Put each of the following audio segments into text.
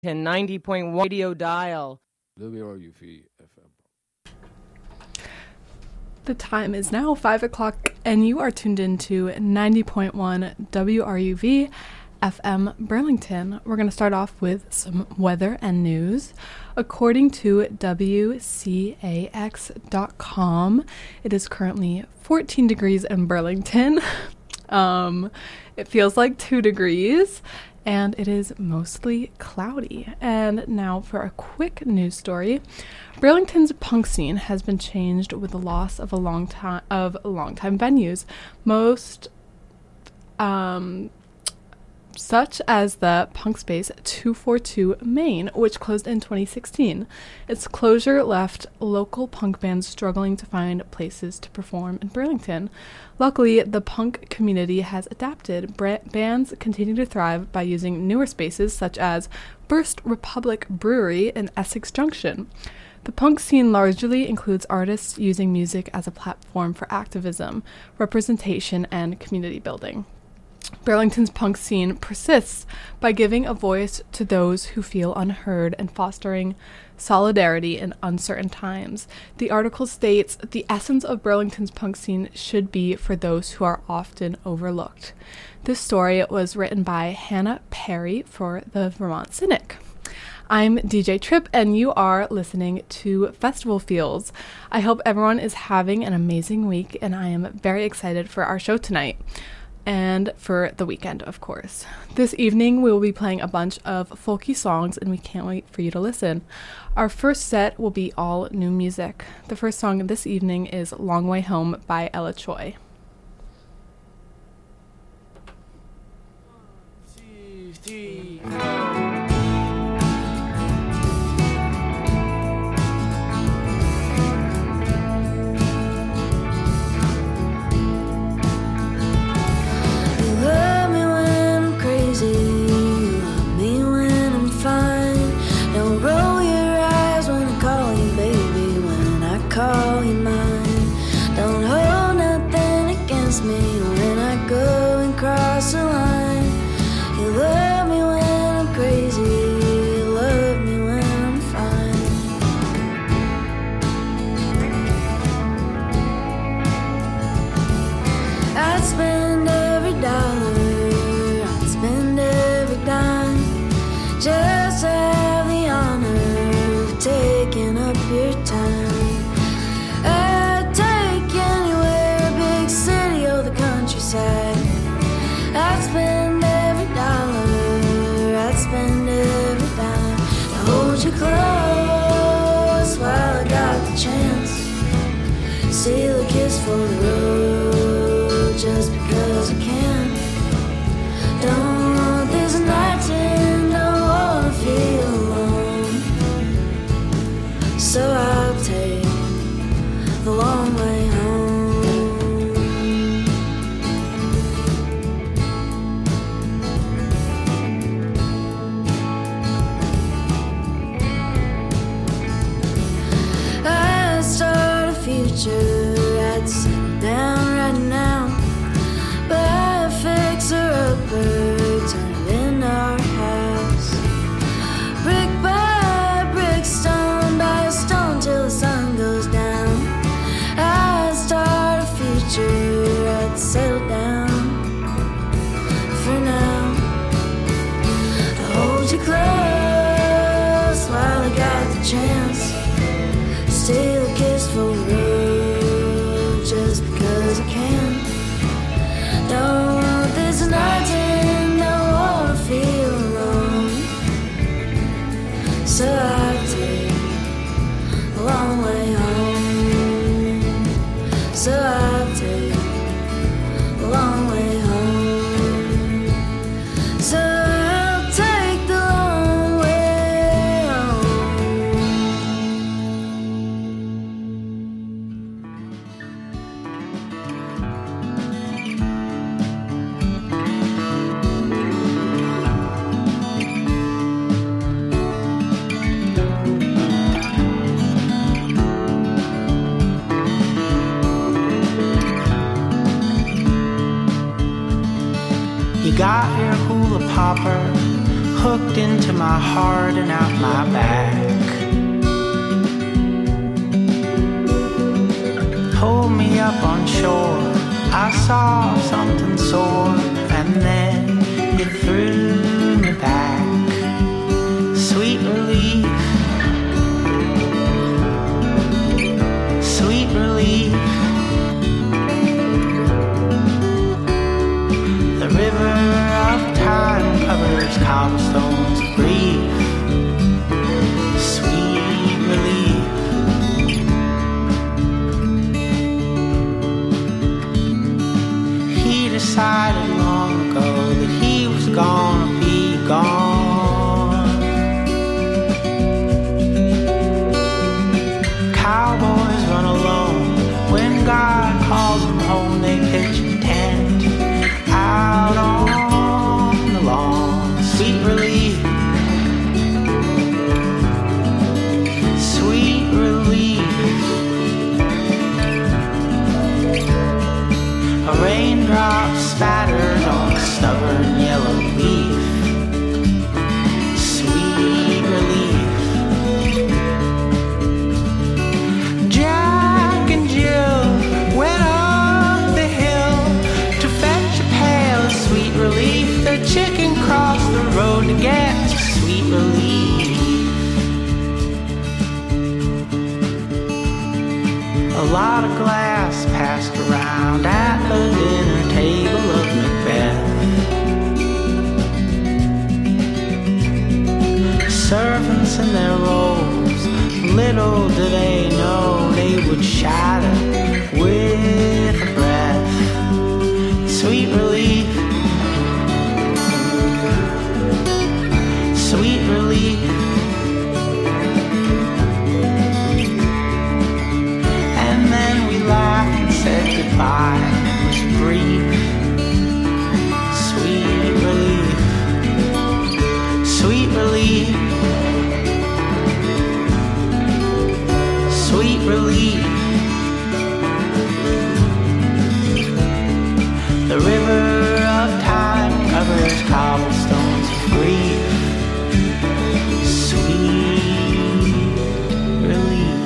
90.1 radio dial. WRUV FM. The time is now 5 o'clock, and you are tuned into 90.1 WRUV FM Burlington. We're going to start off with some weather and news. According to WCAX.com, it is currently 14 degrees in Burlington. It feels like 2 degrees. And it is mostly cloudy. And now for a quick news story. Burlington's punk scene has been changed with the loss of longtime venues, most such as the Punk Space 242 Main, which closed in 2016. Its closure left local punk bands struggling to find places to perform in Burlington. Luckily, the punk community has adapted. Bands continue to thrive by using newer spaces such as First Republic Brewery in Essex Junction. The punk scene largely includes artists using music as a platform for activism, representation, and community building. Burlington's punk scene persists by giving a voice to those who feel unheard and fostering solidarity in uncertain times. The article states, "The essence of Burlington's punk scene should be for those who are often overlooked." This story was written by Hannah Perry for the Vermont Cynic. I'm DJ Tripp, and you are listening to Festival Feels. I hope everyone is having an amazing week, and I am very excited for our show tonight. And for the weekend, of course. This evening, we will be playing a bunch of folky songs, and we can't wait for you to listen. Our first set will be all new music. The first song this evening is Long Way Home by Ella Choi. 1, 2, 3, 4. Steal a kiss for the road just because I can. Don't want this night and don't wanna feel alone. So I'll take the long way home. I start a future. I'd settle down right now, but I fix her up, turn it in our house. Brick by brick, stone by stone, till the sun goes down. I'd start a future, I'd settle down. For now, I'll hold you close while I got the chance. Steal a kiss for the road just because I can. Don't want this night and don't wanna feel alone. So I take a long way home. So I take a long way home. So I'll take the long way home. You got your hula popper hooked into my heart and out my back. Hold me up on shore, I saw something soar, and then it threw me back. Sweet relief, sweet relief. The river of time covers cobblestones of grief. Sweet relief. He decided long ago that he was gonna be gone. Cowboys run alone. When God calls them home, they pitch a tent out on the lawn. Sweet relief, sweet relief. A raindrop spatters on a stubborn yellow leaf. Sweet relief. Jack and Jill went up the hill to fetch a pail of sweet relief. The chicken crossed the road to get to sweet relief. A lot of glass passed around at the dinner table of Macbeth. Servants in their robes, little do they know they would shatter with a breath. Sweet relief, sweet relief. And then we laughed and said goodbye. It was brief. Sweet relief, sweet relief, sweet relief. The river of time covers cobblestones of grief. Sweet relief.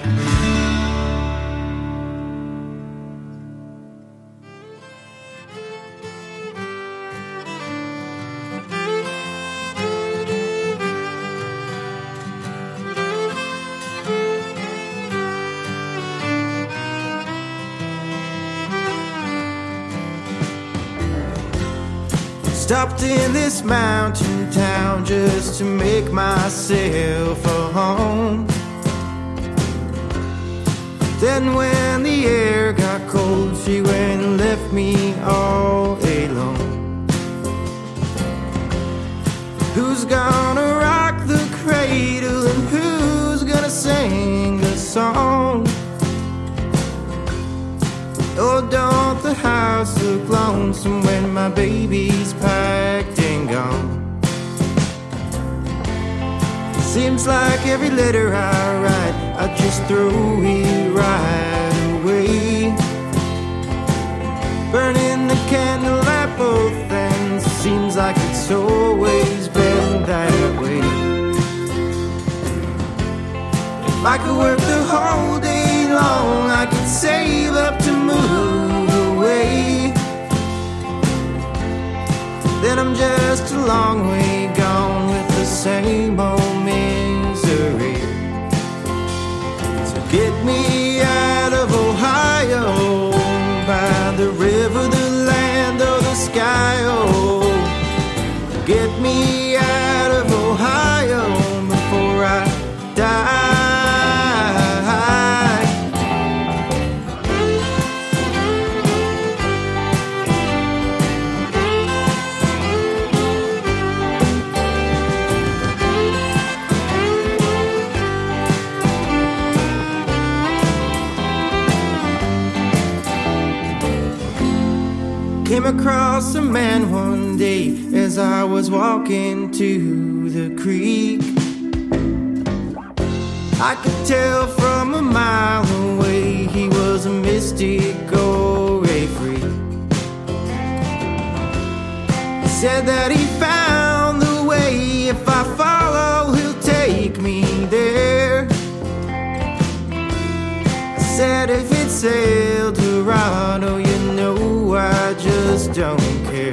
Stopped in this mountain town just to make myself a home. Then when the air got cold, she went and left me all alone. Who's gonna rock the cradle and who's gonna sing the song? Oh, don't the house look lonesome when my baby's packed and gone? Seems like every letter I write, I just throw it right away. Burning the candle at both ends, seems like it's always been that way. If I could work the whole day long, I could save up to move away. Then I'm just a long way gone with the same old misery. So get me out of Ohio, by the river, the land, or the sky, oh. Get me out of Ohio before I die. Came across a man one day as I was walking to the creek. I could tell from a mile away he was a mystic or a freak. He said that he found the way it's El Dorado, you know I just don't care.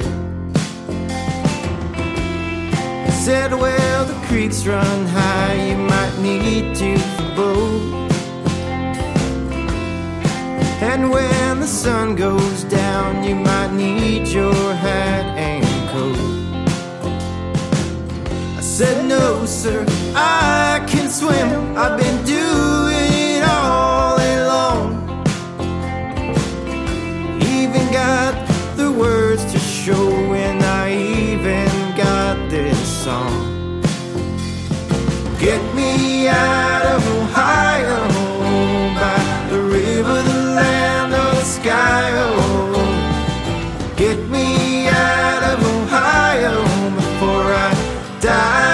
I said, well, the creeks run high, you might need to for boat. And when the sun goes down, you might need your hat and coat. I said, no, sir, I can swim. I've been doing it all day long. Even got the words to show, and I even got this song. Get me out of Ohio, by the river, the land of the sky, oh. Get me out of Ohio before I die.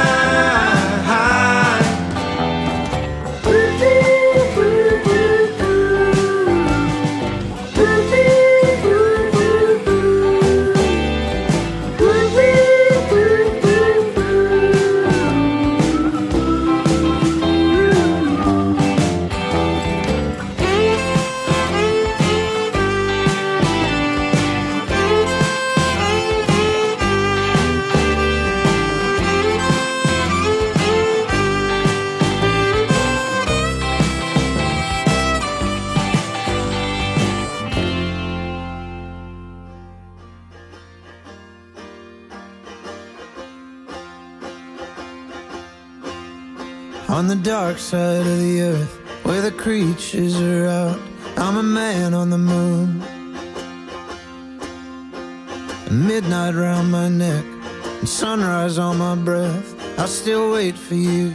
On the dark side of the earth, where the creatures are out, I'm a man on the moon. Midnight round my neck and sunrise on my breath, I still wait for you.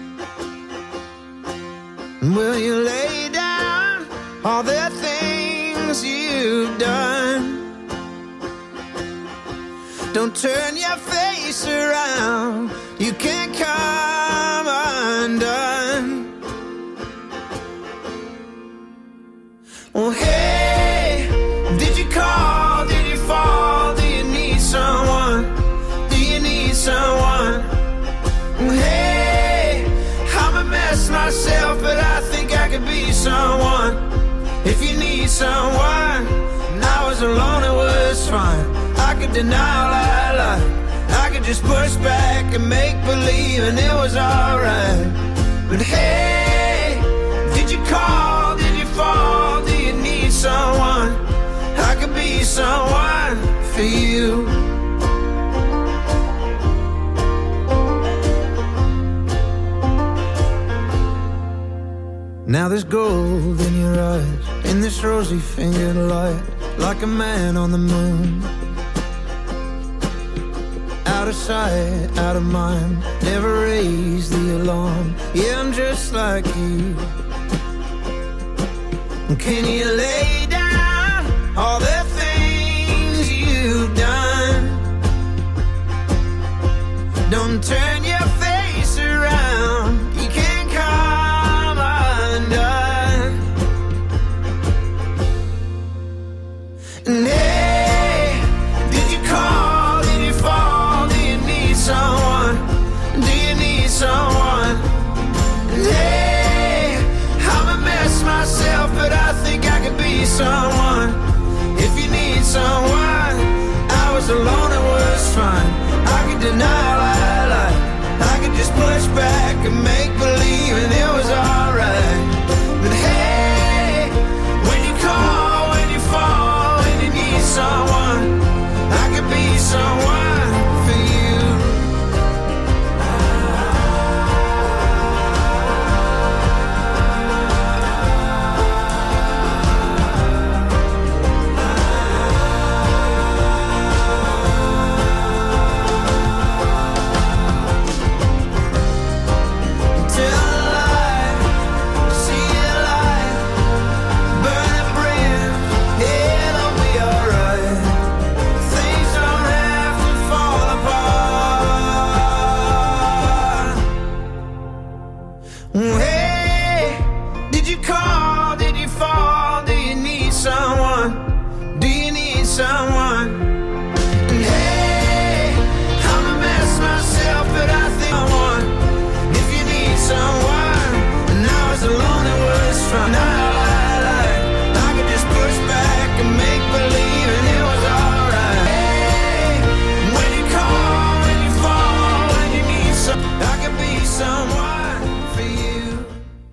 And will you lay down all the things you've done? Don't turn your face around, you can't come undone. Oh hey, did you call, did you fall, do you need someone, do you need someone? Oh hey, I'm a mess myself, but I think I could be someone. If you need someone, and I was alone, it was fine. I could deny all I lied, I could just push back and make believe, and it was alright. But hey, did you call, did you fall, do you need someone? I could be someone for you. Now there's gold in your eyes, in this rosy-fingered light, like a man on the moon. Out of sight, out of mind, never raise the alarm. Yeah, I'm just like you. Can you lay down all the things you've done? Don't turn your face around, you can't come undone. And hey, did you call, did you fall, do you need someone, do you need someone? And hey, I'm a mess myself, but I think I could be someone. If you need someone, I was alone, it was fine. I could deny all I lied, someone for you.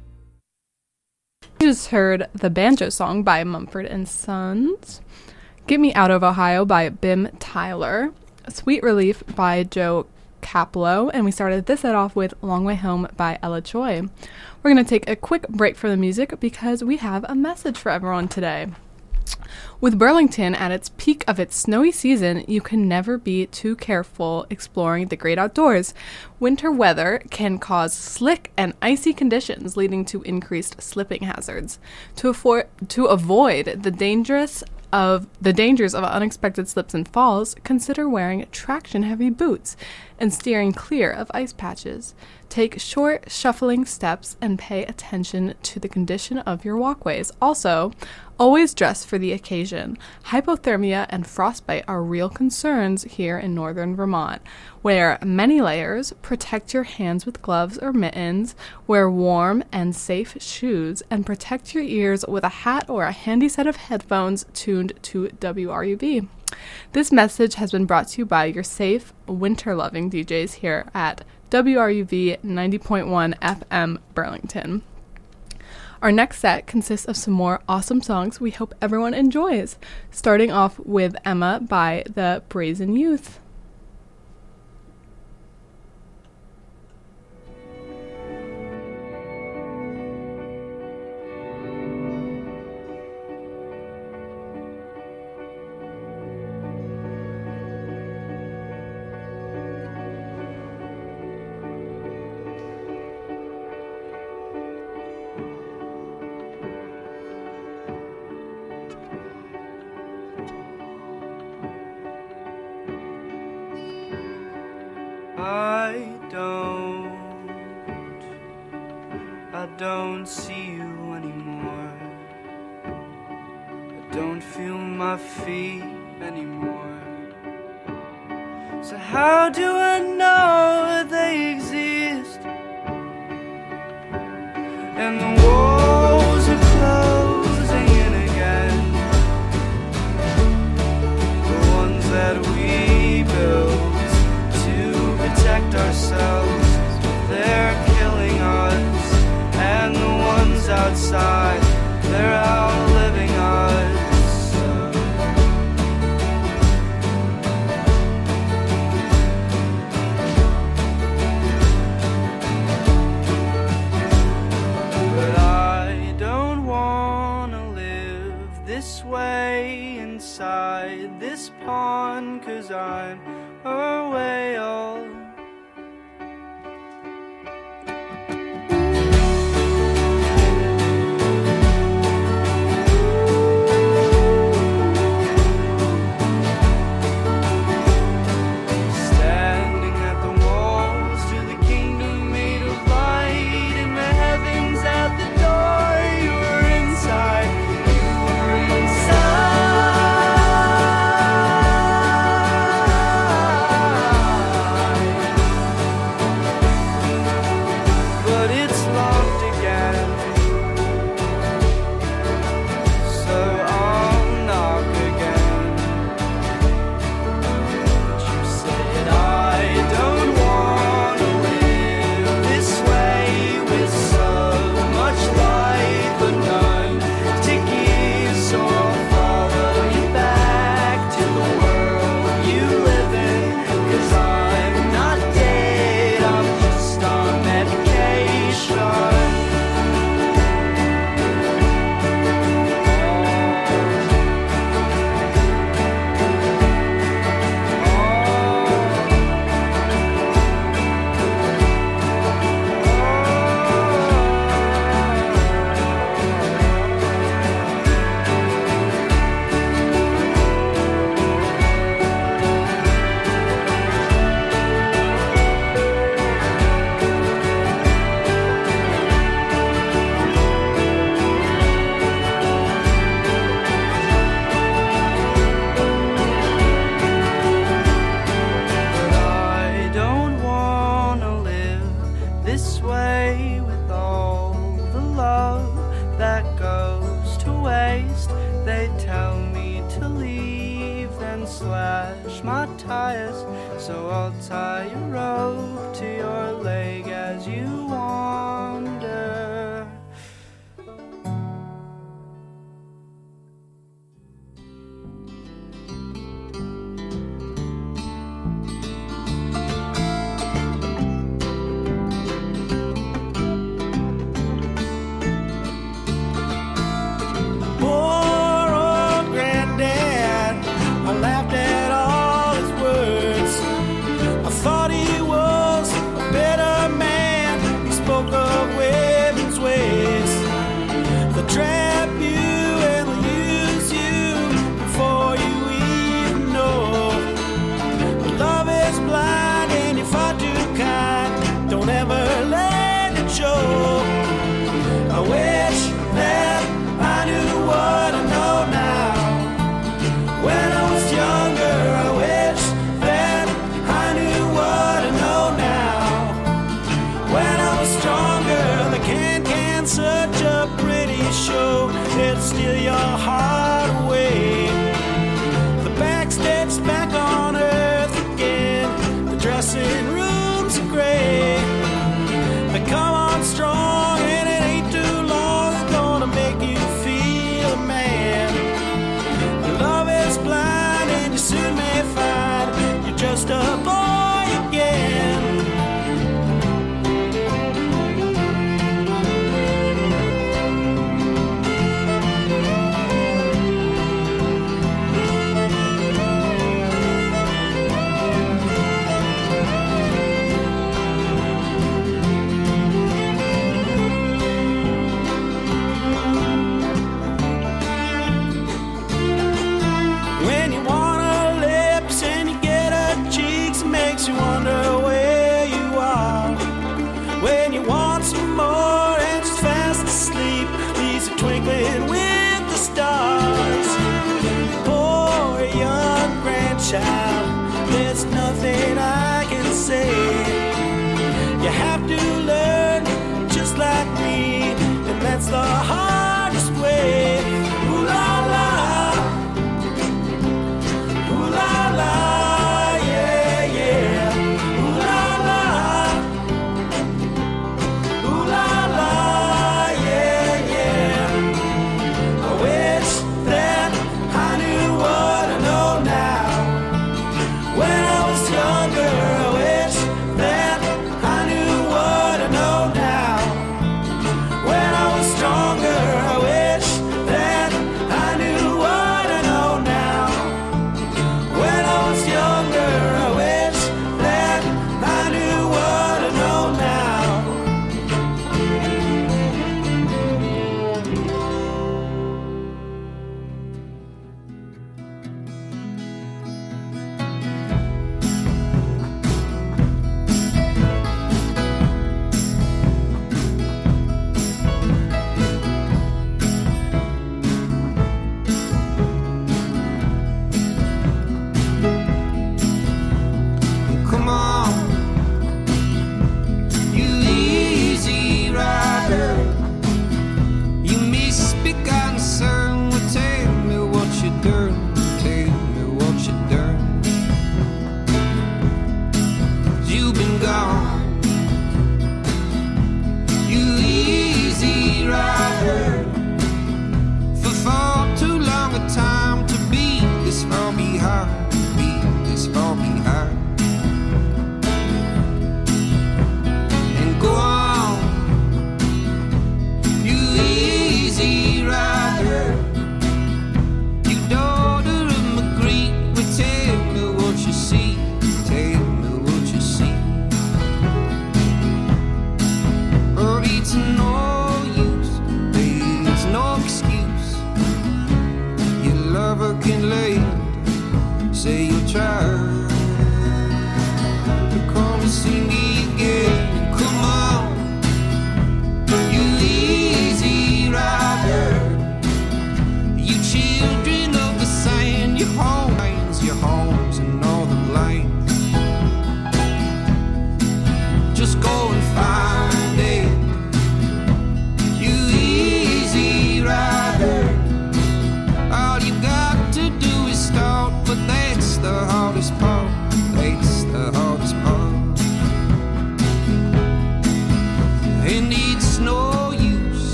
You just heard the banjo song by Mumford & Sons, Get Me Out of Ohio by Bim Tyler, Sweet Relief by Joe Caplow, and we started this set off with Long Way Home by Ella Choi. We're going to take a quick break for the music because we have a message for everyone today. With Burlington at its peak of its snowy season, you can never be too careful exploring the great outdoors. Winter weather can cause slick and icy conditions, leading to increased slipping hazards. To avoid the dangers of unexpected slips and falls, consider wearing traction-heavy boots and steering clear of ice patches. Take short, shuffling steps and pay attention to the condition of your walkways. Also, always dress for the occasion. Hypothermia and frostbite are real concerns here in northern Vermont. Wear many layers, protect your hands with gloves or mittens, wear warm and safe shoes, and protect your ears with a hat or a handy set of headphones tuned to WRUB. This message has been brought to you by your safe, winter-loving DJs here at WRUV 90.1 FM Burlington. Our next set consists of some more awesome songs we hope everyone enjoys, starting off with Emma by the Brazen Youth. I don't see you anymore. I don't feel my feet anymore. So how do I know they exist? And the walls are closing in again. The ones that we built to protect ourselves, they're killing us. And the ones outside, they're outliving us. But I don't wanna live this way inside this pond, 'cause I'm a whale. Slash my tires, so I'll tie a rope to your leg as you such a pretty show, it'll steal your heart away. The backstage back on earth again, the dressing rooms are gray. But come on strong and it ain't too long, it's gonna make you feel a man. Love is blind and you soon may find you're just a boy again.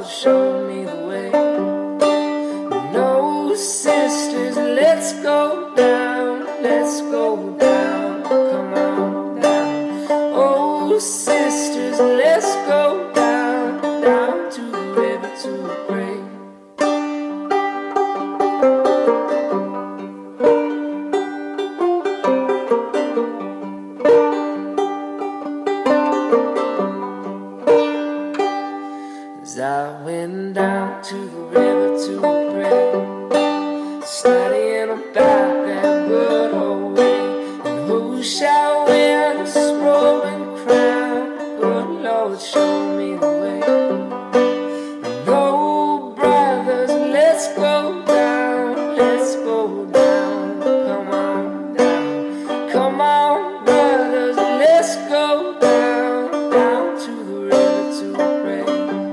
Lord, show me the way. No, sisters, let's go down, let's go down, come on down. Oh, sisters, let's go down, down to the river to pray. As I went down to the river to pray, studying about that good old way, and who shall wear this robe and crown? Good Lord, show me the way. And oh, brothers, let's go down, let's go down, come on down, come on, brothers, let's go down, down to the river to pray.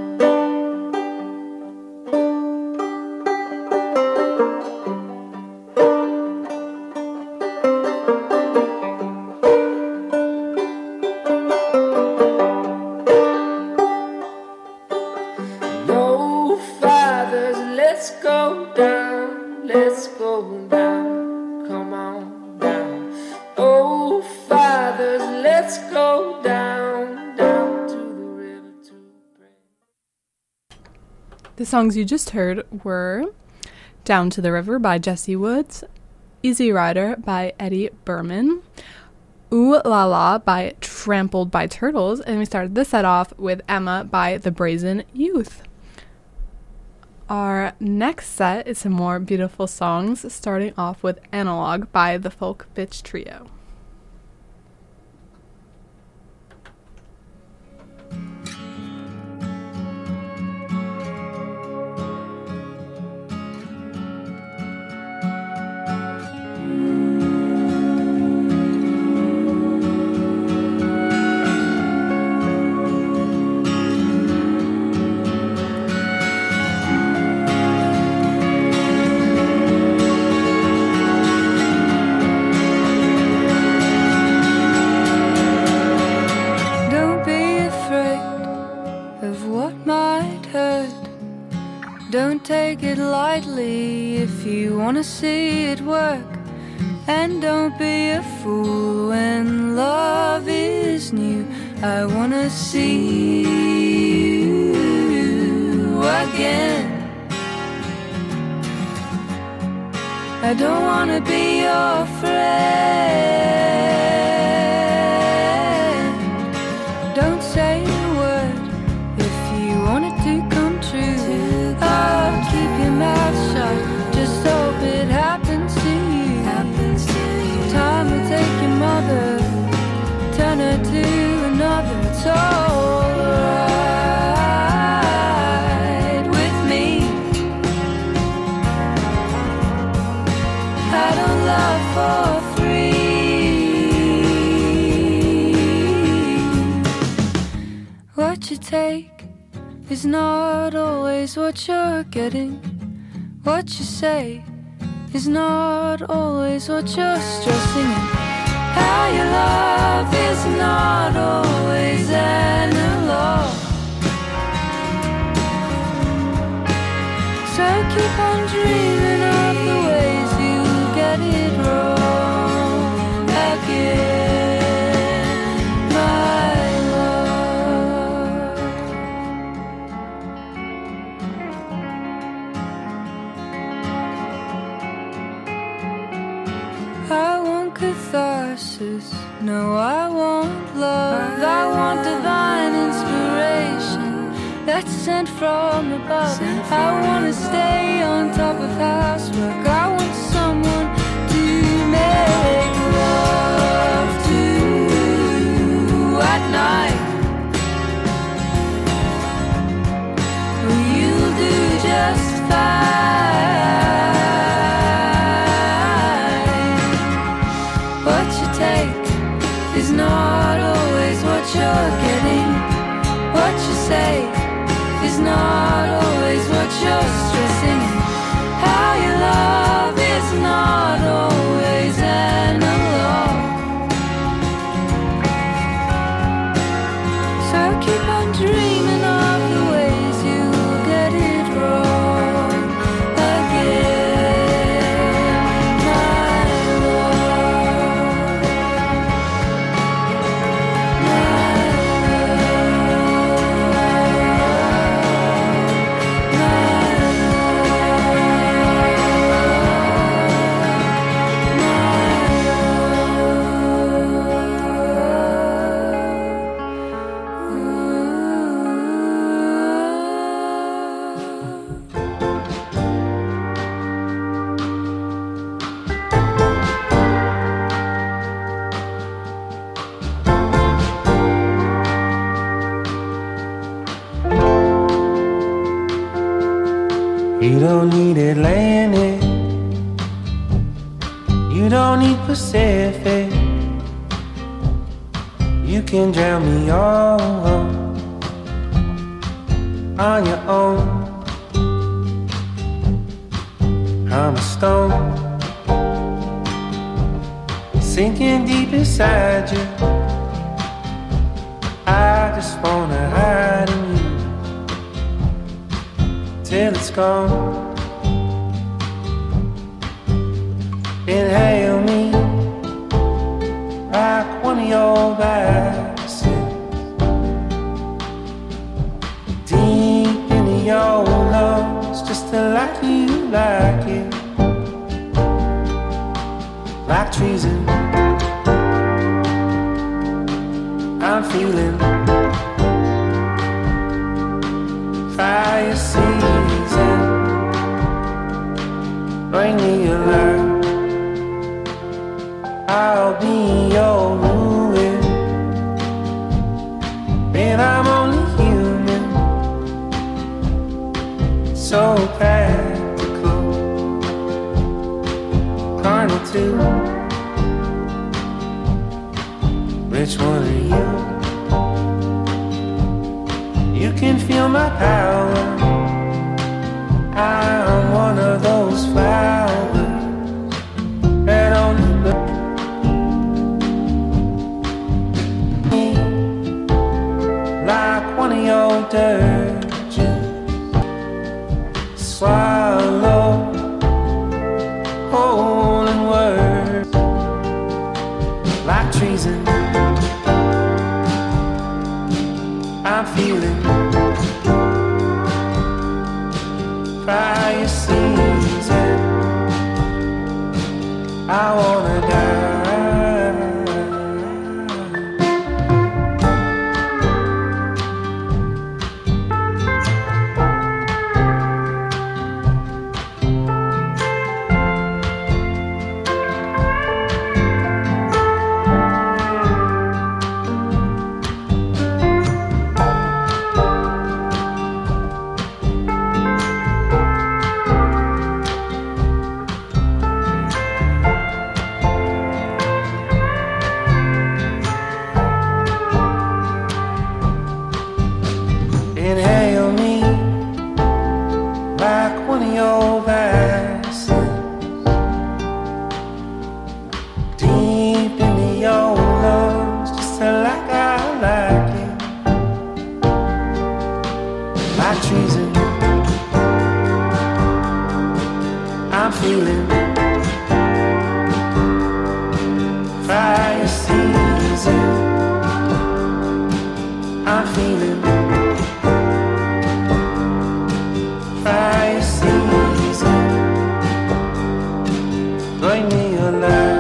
No, fathers, let's go down, let's go down, come on down. Oh, fathers, let's go down, down to the river to pray. The songs you just heard were Down to the River by Jesse Woods, Easy Rider by Eddie Berman, Ooh La La by Trampled by Turtles, and we started this set off with Emma by The Brazen Youth. Our next set is some more beautiful songs, starting off with Analog by the Folk Bitch Trio. Don't be afraid of what might hurt. Don't take it lightly if you want to see it work. And don't be a fool when love is new. I want to see you again. I don't want to be your friend. Don't say a word if you want it to come true. Oh, keep your mouth shut, just hope it happens to you. Time will take your mother, turn her to another. It's alright with me. I don't love for free. What you take is not always what you're getting. What you say is not always what you're stressing. And how you love is not always analog. So keep on dreaming of the ways you get it wrong again, my love. I want catharsis, no, I want love. I want divine inspiration that's sent from above. I want to stay on top of housework. I want someone to make love to at night. Well, you'll do just fine. What you take is not always what you're getting. What you say is not always what you're stressing. How you love You don't need Atlantic, you don't need Pacific. You can drown me all on your own. I'm a stone sinking deep inside you. I just wanna hide in you till it's gone. Inhale me like one of your viruses, deep into your lungs, just to like you like it, like treason. I'm feeling fire season. Bring me your love, I'll be your ruin. And I'm only human, so practical, carnal too. Which one are you? You can feel my power. I'm one of those flowers that only bloom. Like one of your dirges, swallow whole in words, like treason. I'm feeling fire season. I wanna die. Inhale me like one of your viruses, deep into your lungs, just like I like it, like treason. I'm feeling fire season. I'm feeling fire season. Bring me your love.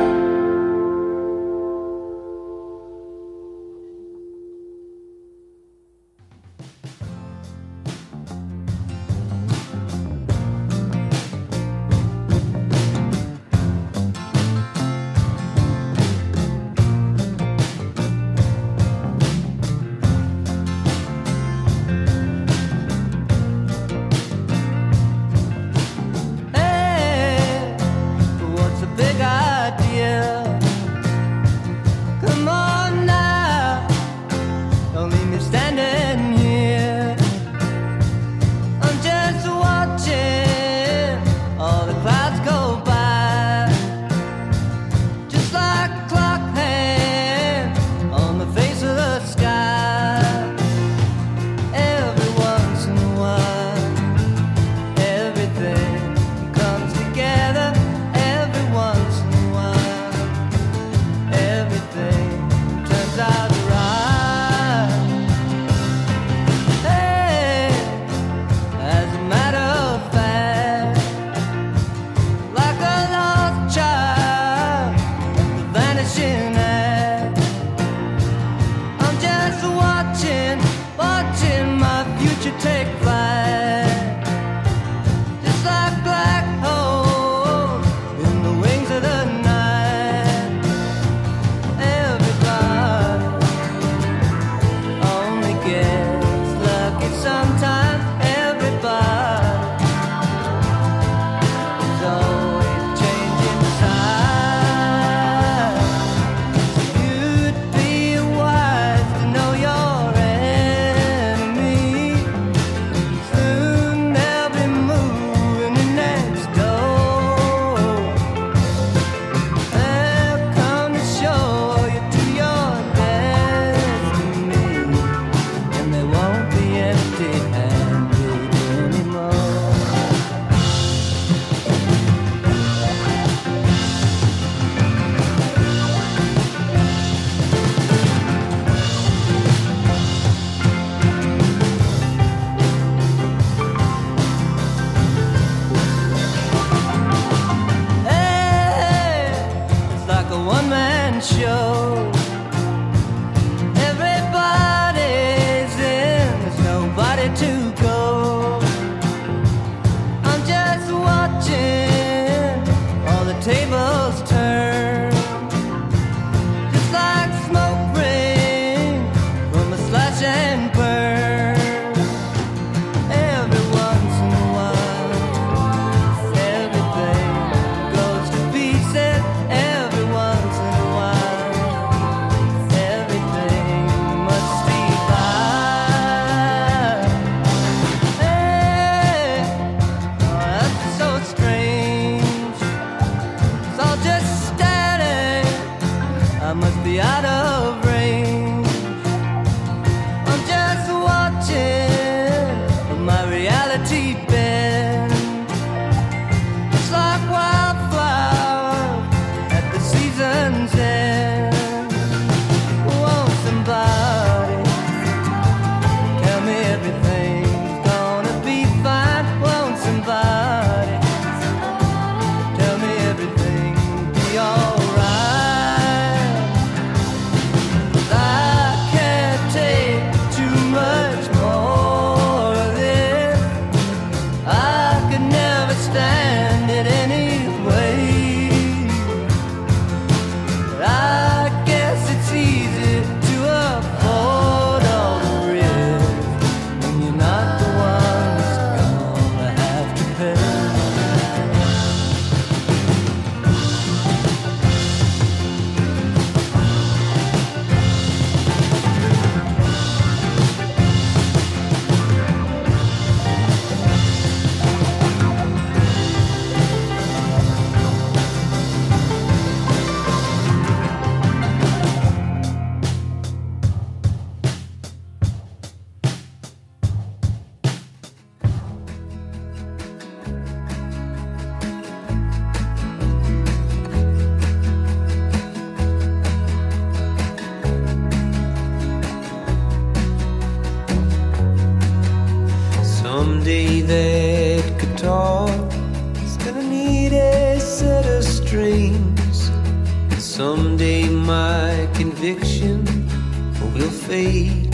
Someday that guitar's gonna need a set of strings. And someday my conviction will fade.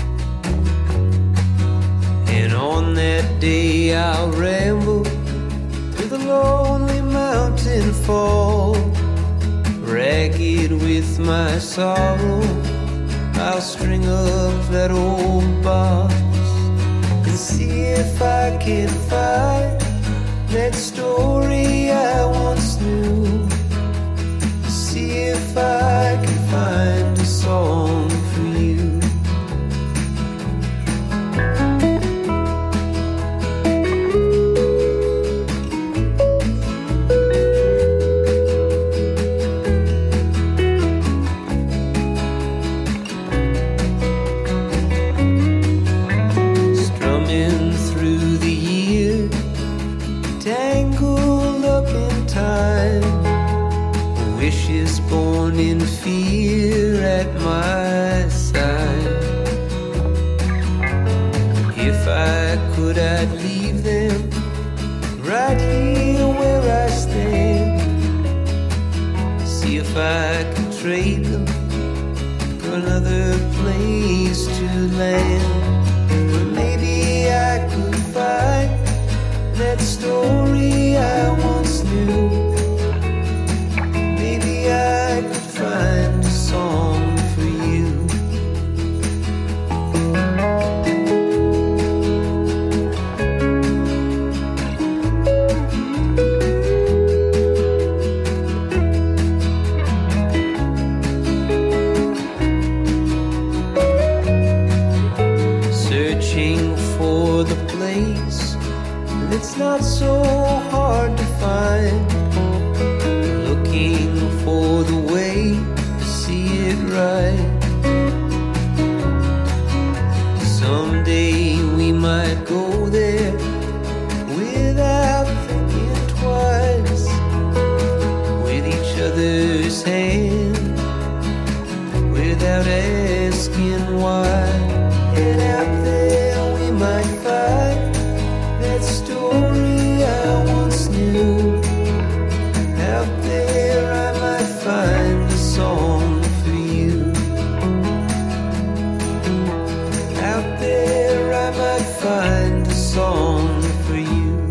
And on that day I'll ramble through the lonely mountain fall. Ragged with my sorrow, I'll string up that old box and see if I can find that story I once knew. See if I can find a song for you. Born in fear at my side. If I could, I'd leave them right here where I stand. See if I could trade them for another place to land. Or maybe I could find that story I once knew. I could find a song for you. Searching for the place that's not so hard to find. Looking for the way to see it right. Someday we might go there without thinking twice, with each other's hand, without asking why. And out there we might find that story I once knew. Out there I might find a song for you. Out there I might find a song for you.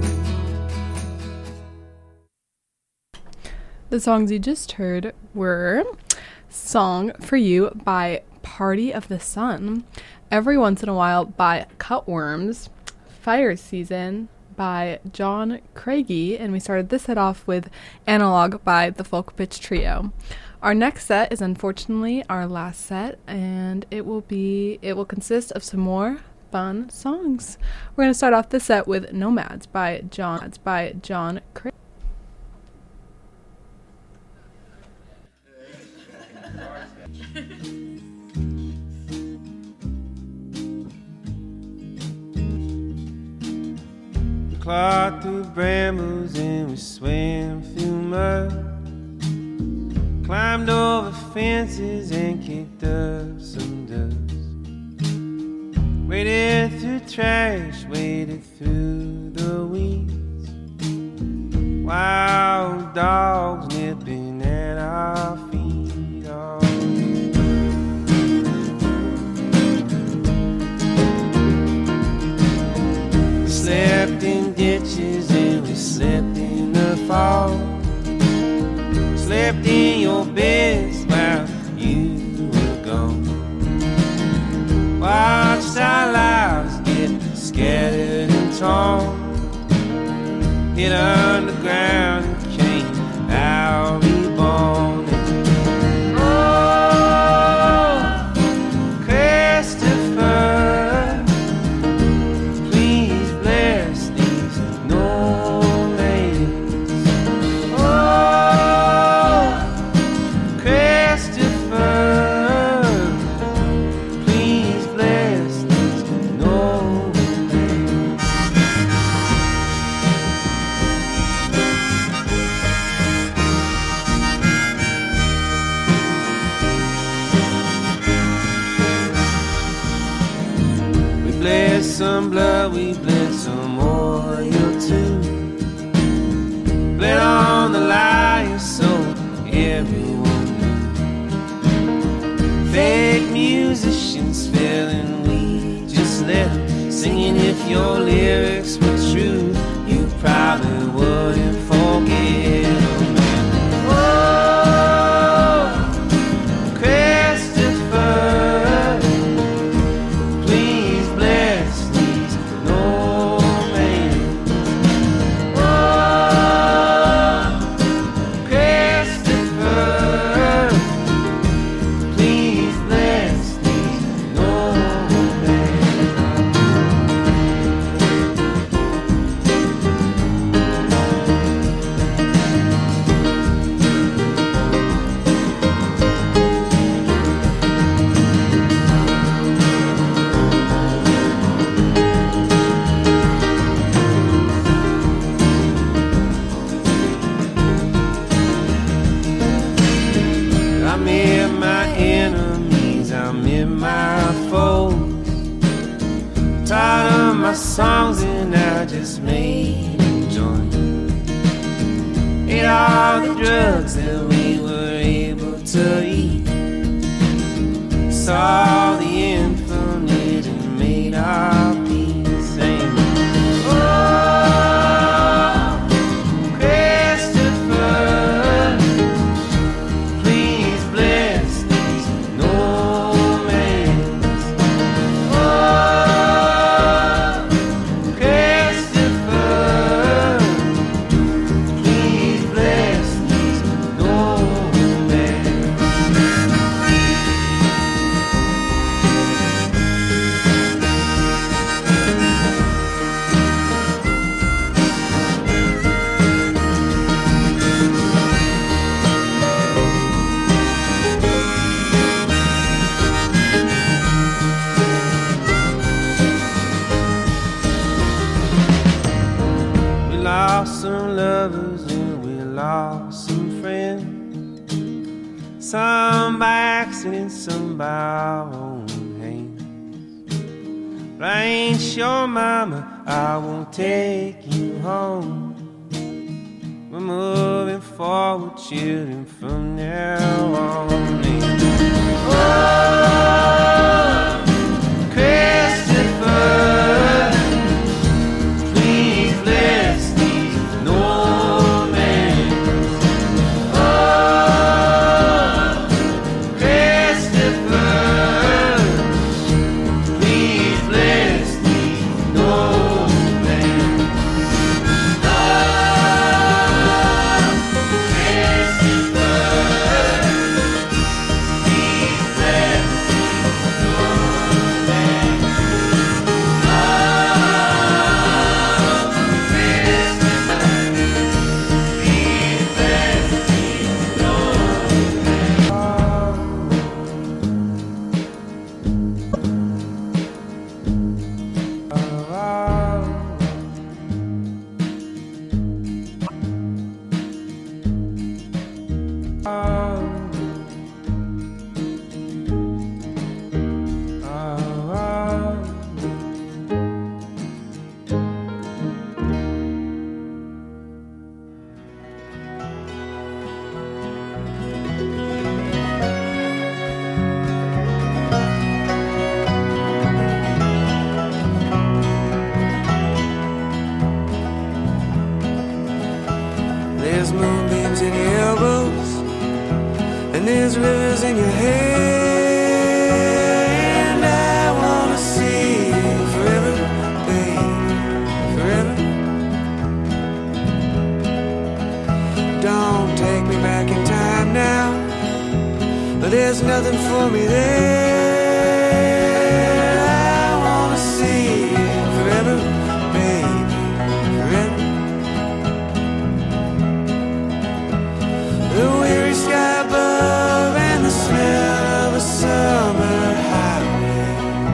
The songs you just heard were Song for You by Party of the Sun, Every Once in a While by Cutworms, Fire Season by John Craigie, and we started this set off with Analog by the Folk Pitch Trio. Our next set is unfortunately our last set, and it will consist of some more fun songs. We're going to start off this set with Nomads by John Craigie. Clawed through brambles and we swam through mud. Climbed over fences and kicked up some dust. Waded through trash, waded through the weeds. Wild dogs nipping at our feet. Oh. Slept in ditches and we slept in the fall. Slept in your beds while you were gone. Watched our lives get scattered and torn. Hit underground and came out reborn. some blood, we bled some oil too. Bled on the liar so everyone knew. Fake musicians fell and we just let them. Singing if your lyrics were true, you probably wouldn't forget them. Songs and I just made them join. Ate all the drugs that we were able to eat. Saw the infinite and made our peace. Saying, oh, Christopher, please bless these nomads. Some by accident, some by our own hands. But I ain't sure, mama, I won't take you home. We're moving forward, children, from now on. Oh, Christopher, please bless these nomads. There's moonbeams in your elbows, and there's rivers in your hair, and I wanna see you forever, baby, forever. Don't take me back in time now, but there's nothing for me there. I wanna see you forever, baby, forever. The weary sky above and the smell of a summer highway.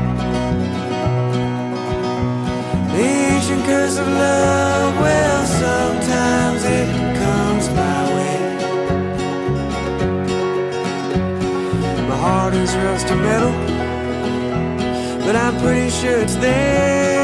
The ancient curse of love, well, sometimes it comes my way. My heart is rusty metal, but I'm pretty sure it's there.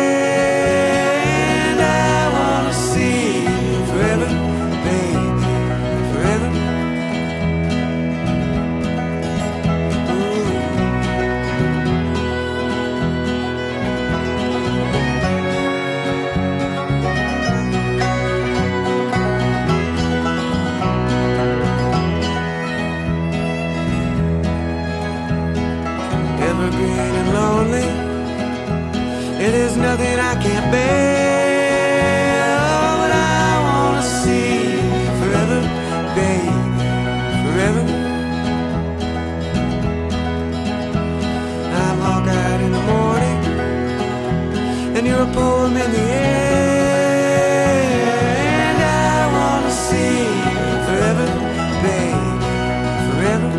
and you're a poem in the air. And I wanna see you forever, baby, forever.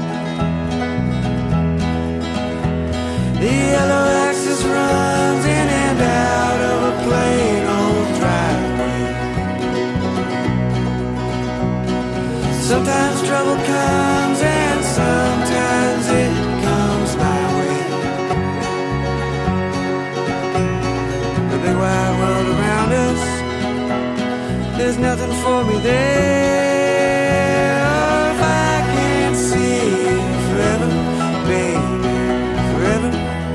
The yellow axis runs in and out of a plain old driveway. Sometimes trouble comes and sometimes it comes my way. The big wide world around us, there's nothing for me there. If I can't see you forever, baby, forever.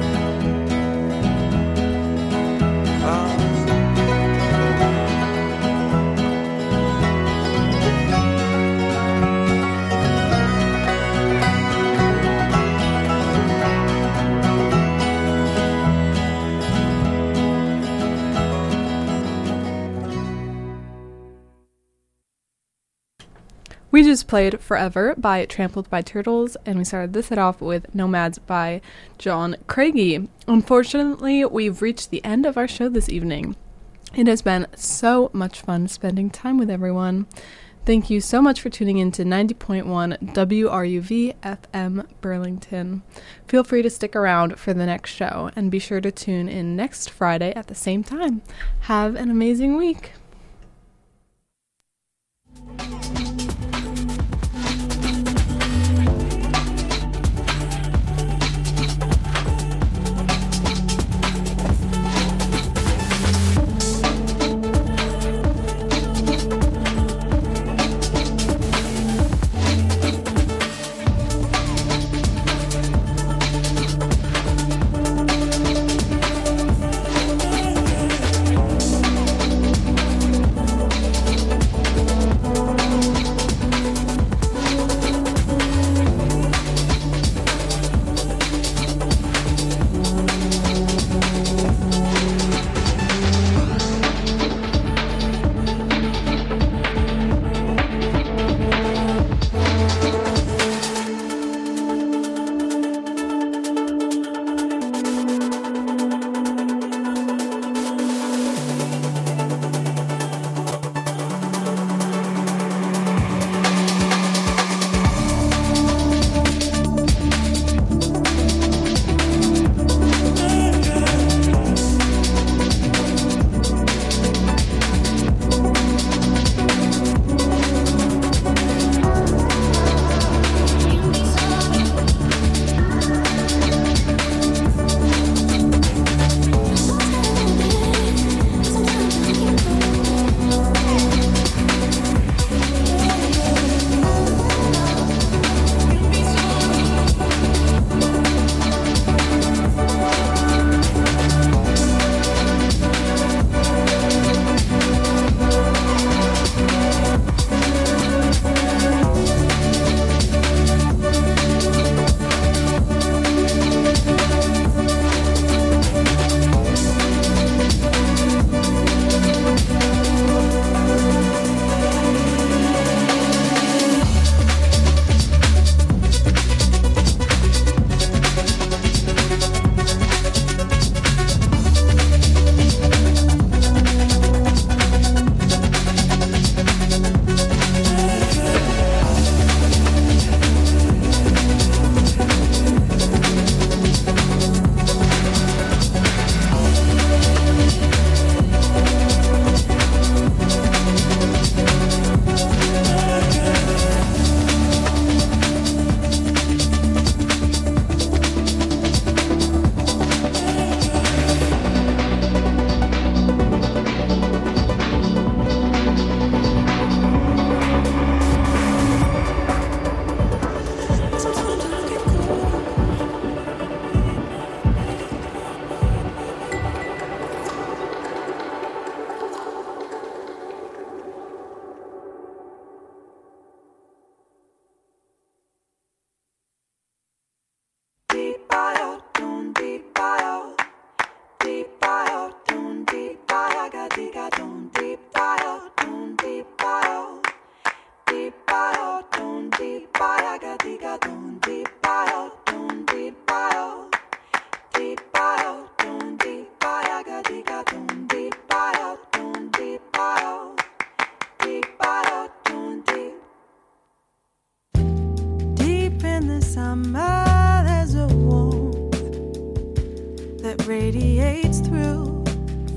We just played Forever by Trampled by Turtles, and we started this set off with Nomads by John Craigie. Unfortunately, we've reached the end of our show this evening. It has been so much fun spending time with everyone. Thank you so much for tuning in to 90.1 WRUV FM Burlington. Feel free to stick around for the next show, and be sure to tune in next Friday at the same time. Have an amazing week.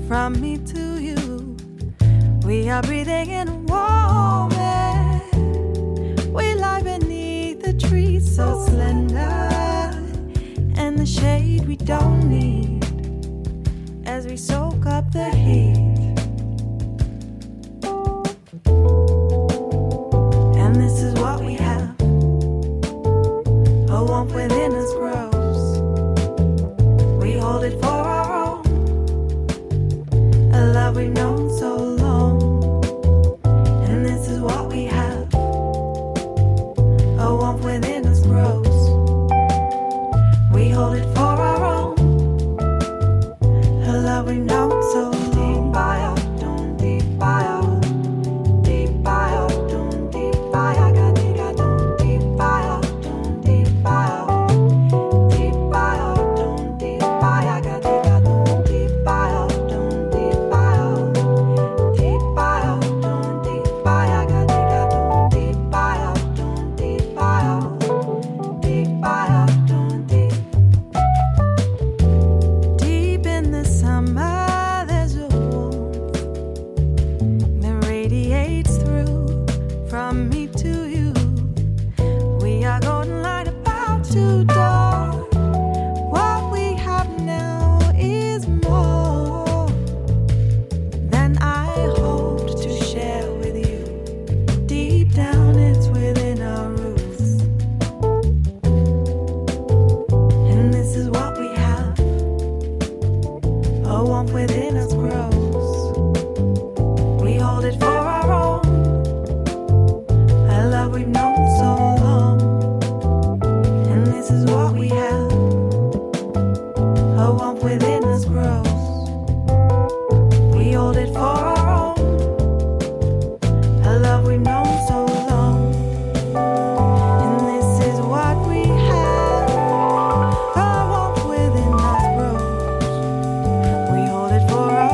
from me to you. We are breathing in a warm air. We lie beneath the trees so slender, and the shade we don't need as we soak up the heat. And this is what we have. A warmth within us grows. We hold it for our own. A love we've known so long. And this is what we have. A warmth within us grows. We hold it for our own. A love we've known so long. Deep by out, don't deep by out. Deep by out, don't deep by out. Got don't deep by out, don't deep by out. Deep by out, don't deep by out. Got don't deep by out, don't deep by out. Deep by out, don't deep by out. Got don't deep by out, don't deep by out. Deep by out, don't deep. Deep in the summer, there's a warmth that radiates through from me to you. We are golden light about to dawn. What we have now is more than I hoped to share with you. Deep down, it's within our roots. And this is what we have. A warmth within us grows. We hold it for our own. A love we've known so long. And this is what we have. A warmth within us grows. We hold it for our own. A love we've known